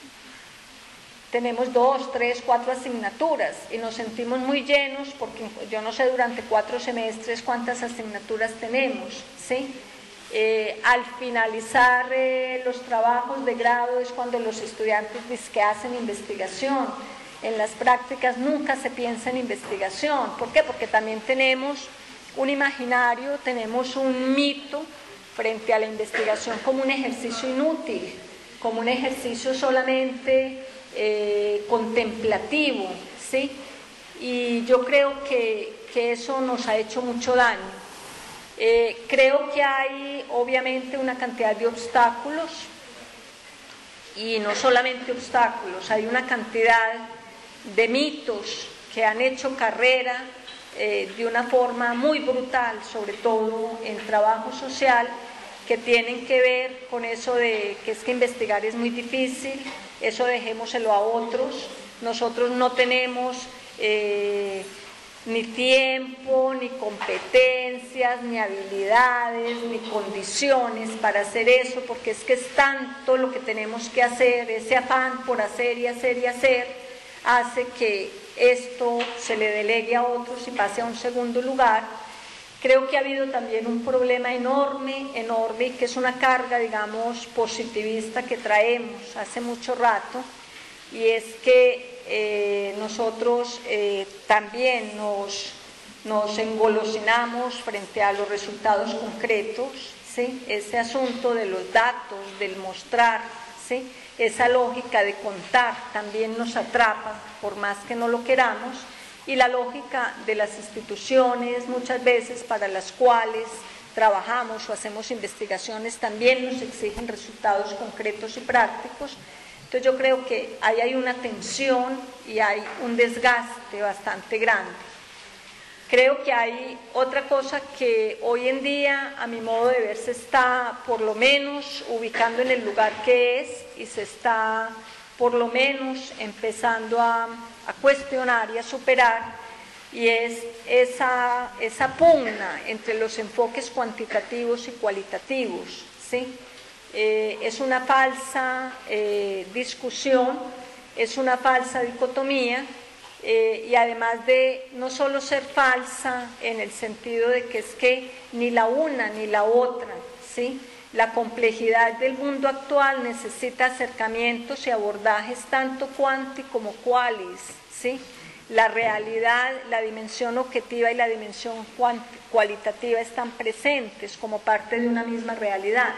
tenemos dos, tres, cuatro asignaturas y nos sentimos muy llenos porque yo no sé durante cuatro semestres cuántas asignaturas tenemos, ¿sí? Eh, al finalizar eh, los trabajos de grado es cuando los estudiantes dicen que hacen investigación. En las prácticas nunca se piensa en investigación. ¿Por qué? Porque también tenemos un imaginario, tenemos un mito frente a la investigación como un ejercicio inútil, como un ejercicio solamente eh, contemplativo, ¿sí? Y yo creo que, que eso nos ha hecho mucho daño. Eh, creo que hay obviamente una cantidad de obstáculos, y no solamente obstáculos, hay una cantidad de mitos que han hecho carrera eh, de una forma muy brutal, sobre todo en trabajo social, que tienen que ver con eso de que es que investigar es muy difícil, eso dejémoselo a otros, nosotros no tenemos eh, ni tiempo, ni competencias, ni habilidades, ni condiciones para hacer eso, porque es que es tanto lo que tenemos que hacer, ese afán por hacer y hacer y hacer, hace que esto se le delegue a otros y pase a un segundo lugar. Creo que ha habido también un problema enorme, enorme, que es una carga, digamos, positivista que traemos hace mucho rato, y es que eh, nosotros eh, también nos, nos engolosinamos frente a los resultados concretos, ¿sí? Ese asunto de los datos, del mostrar, ¿sí? Esa lógica de contar también nos atrapa, por más que no lo queramos, y la lógica de las instituciones, muchas veces para las cuales trabajamos o hacemos investigaciones, también nos exigen resultados concretos y prácticos. Entonces yo creo que ahí hay una tensión y hay un desgaste bastante grande. Creo que hay otra cosa que hoy en día, a mi modo de ver, se está por lo menos ubicando en el lugar que es, y se está por lo menos empezando a, a cuestionar y a superar, y es esa, esa pugna entre los enfoques cuantitativos y cualitativos, ¿sí? Eh, es una falsa eh, discusión, es una falsa dicotomía, eh, y además de no solo ser falsa en el sentido de que es que ni la una ni la otra, ¿sí? La complejidad del mundo actual necesita acercamientos y abordajes tanto cuanti como cualis, ¿sí? La realidad, la dimensión objetiva y la dimensión cualitativa están presentes como parte de una misma realidad.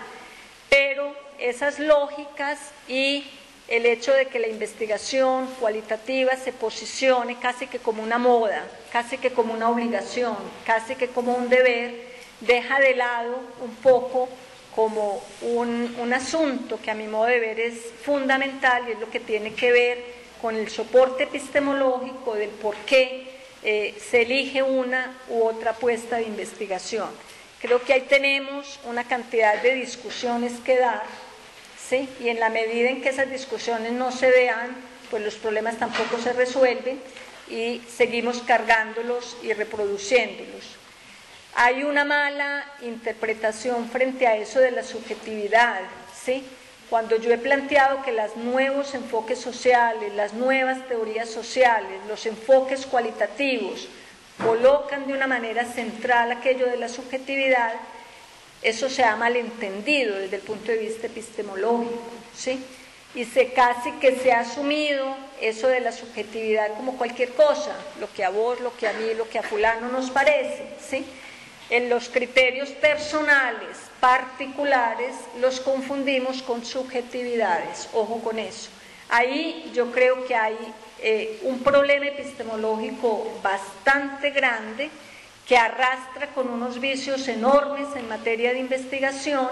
Pero esas lógicas y el hecho de que la investigación cualitativa se posicione casi que como una moda, casi que como una obligación, casi que como un deber, deja de lado un poco como un, un asunto que a mi modo de ver es fundamental, y es lo que tiene que ver con el soporte epistemológico del por qué eh, se elige una u otra apuesta de investigación. Creo que ahí tenemos una cantidad de discusiones que dar, ¿sí? Y en la medida en que esas discusiones no se vean, pues los problemas tampoco se resuelven y seguimos cargándolos y reproduciéndolos. Hay una mala interpretación frente a eso de la subjetividad, ¿sí? Cuando yo he planteado que los nuevos enfoques sociales, las nuevas teorías sociales, los enfoques cualitativos, colocan de una manera central aquello de la subjetividad, eso se ha malentendido desde el punto de vista epistemológico, ¿sí? Y se casi que se ha asumido eso de la subjetividad como cualquier cosa, lo que a vos, lo que a mí, lo que a fulano nos parece, ¿sí? En los criterios personales, particulares, los confundimos con subjetividades, ojo con eso. Ahí yo creo que hay eh, un problema epistemológico bastante grande que arrastra con unos vicios enormes en materia de investigación,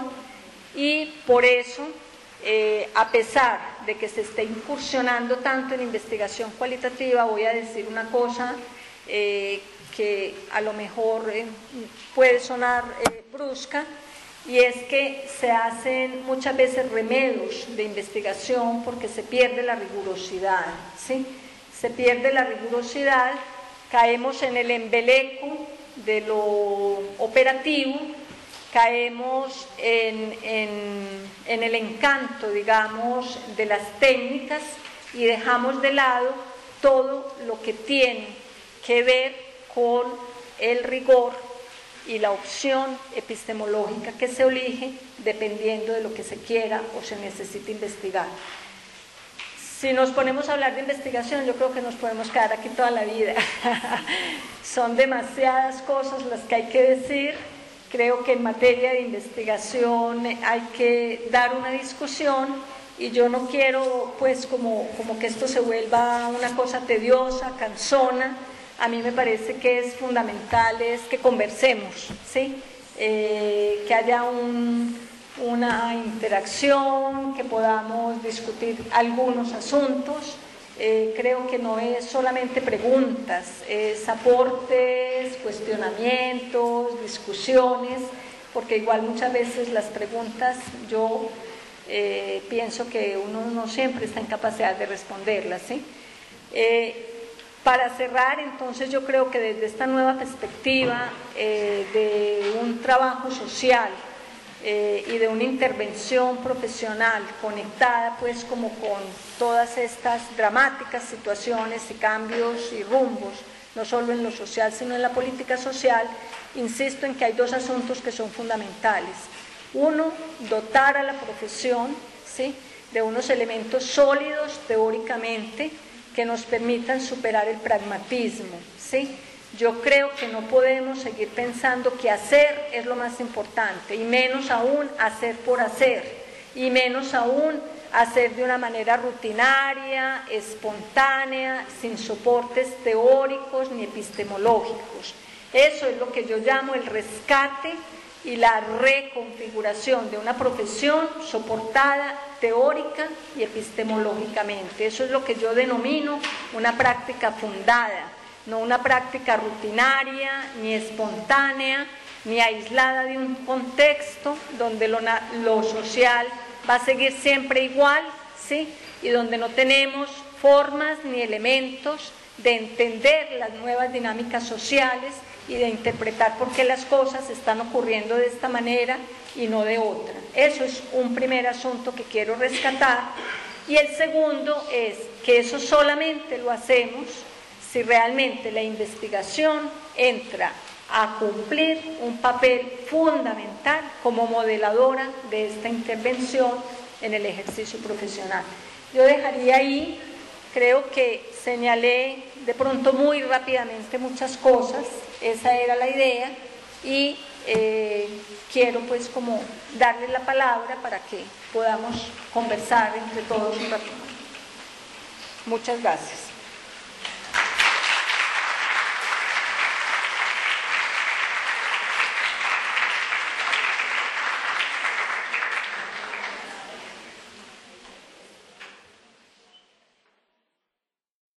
y por eso, eh, a pesar de que se esté incursionando tanto en investigación cualitativa, voy a decir una cosa eh, que a lo mejor eh, puede sonar eh, brusca, y es que se hacen muchas veces remedios de investigación porque se pierde la rigurosidad, ¿sí? Se pierde la rigurosidad, caemos en el embeleco de lo operativo, caemos en, en, en el encanto, digamos, de las técnicas, y dejamos de lado todo lo que tiene que ver con el rigor y la opción epistemológica que se elige dependiendo de lo que se quiera o se necesite investigar. Si nos ponemos a hablar de investigación, yo creo que nos podemos quedar aquí toda la vida. Son demasiadas cosas las que hay que decir, creo que en materia de investigación hay que dar una discusión y yo no quiero pues como, como que esto se vuelva una cosa tediosa, cansona. A mí me parece que es fundamental es que conversemos, ¿sí? Eh, que haya un, una interacción, que podamos discutir algunos asuntos. Eh, creo que no es solamente preguntas, es aportes, cuestionamientos, discusiones, porque igual muchas veces las preguntas yo eh, pienso que uno no siempre está en capacidad de responderlas, ¿sí? Eh, para cerrar, entonces yo creo que desde esta nueva perspectiva eh, de un trabajo social Eh, y de una intervención profesional conectada pues como con todas estas dramáticas situaciones y cambios y rumbos, no solo en lo social sino en la política social, insisto en que hay dos asuntos que son fundamentales. Uno, dotar a la profesión, ¿sí?, de unos elementos sólidos teóricamente que nos permitan superar el pragmatismo, ¿sí? Yo creo que no podemos seguir pensando que hacer es lo más importante, y menos aún hacer por hacer, y menos aún hacer de una manera rutinaria, espontánea, sin soportes teóricos ni epistemológicos. Eso es lo que yo llamo el rescate y la reconfiguración de una profesión soportada teórica y epistemológicamente. Eso es lo que yo denomino una práctica fundada, no una práctica rutinaria, ni espontánea, ni aislada de un contexto donde lo, lo social va a seguir siempre igual, ¿sí?, y donde no tenemos formas ni elementos de entender las nuevas dinámicas sociales y de interpretar por qué las cosas están ocurriendo de esta manera y no de otra. Eso es un primer asunto que quiero rescatar. Y el segundo es que eso solamente lo hacemos si realmente la investigación entra a cumplir un papel fundamental como modeladora de esta intervención en el ejercicio profesional. Yo dejaría ahí, creo que señalé de pronto muy rápidamente muchas cosas, esa era la idea, y eh, quiero pues como darle la palabra para que podamos conversar entre todos un ratito. Muchas gracias.